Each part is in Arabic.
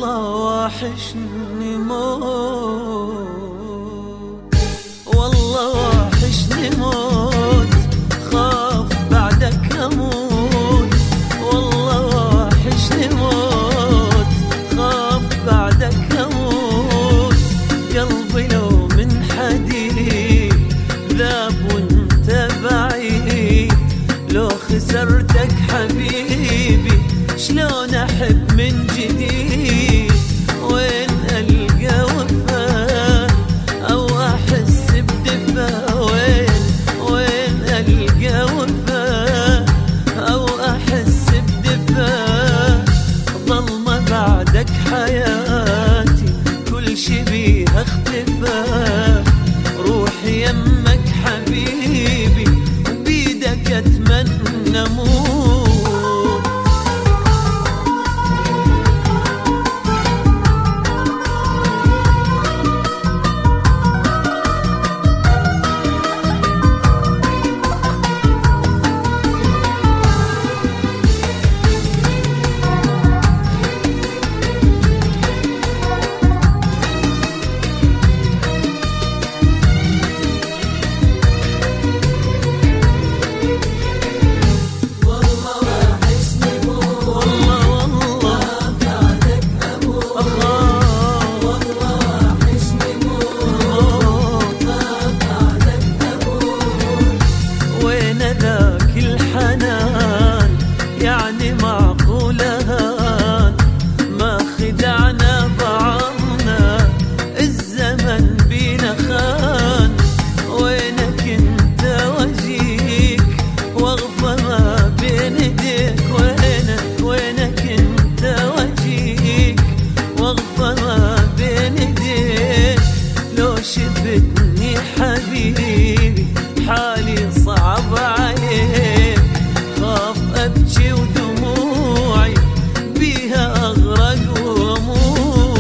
وحشني موت، والله وحشني موت، خاف بعدك أموت. والله وحشني موت، خاف بعدك أموت. قلبي لو من حديد ذاب وانت بعيد، لو خسرتك حبيبي شلون أحب من جديد؟ وين ألقى وفاء أو أحس بدفاء؟ وين ألقى وفاء أو أحس بدفاء؟ ظلمة بعدك حياتي كل شي بيها اختفى. روحي يمك حبيبي وبيدك أتمنى موت. يعني معقول هان ما خدعنا بعضنا، الزمن بينا خان. وينك انت واجيك واغفى ما بين ايديك؟ وينك انت واجيك واغفى ما بين ايديك؟ لو شفتني حبيبي حالي صعب عليك، خاف أبكي ودموعي بيها أغرق وأموت.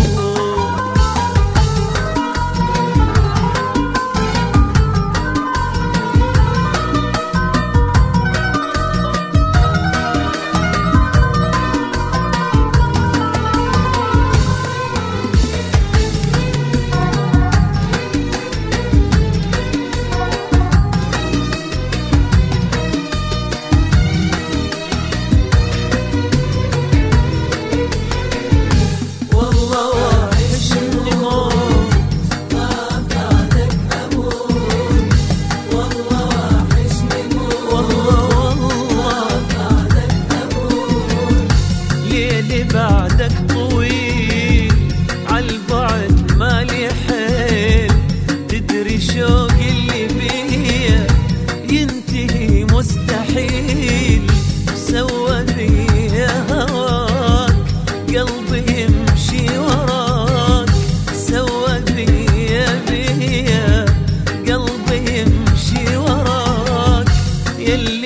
ليلي بعدك طويل عالبعد مالي حيل، تدري شوق اللي بيا ينتهي مستحيل. سوى بيا هواك قلبي يمشي وراك، سوى بيا قلبي يمشي وراك. يلي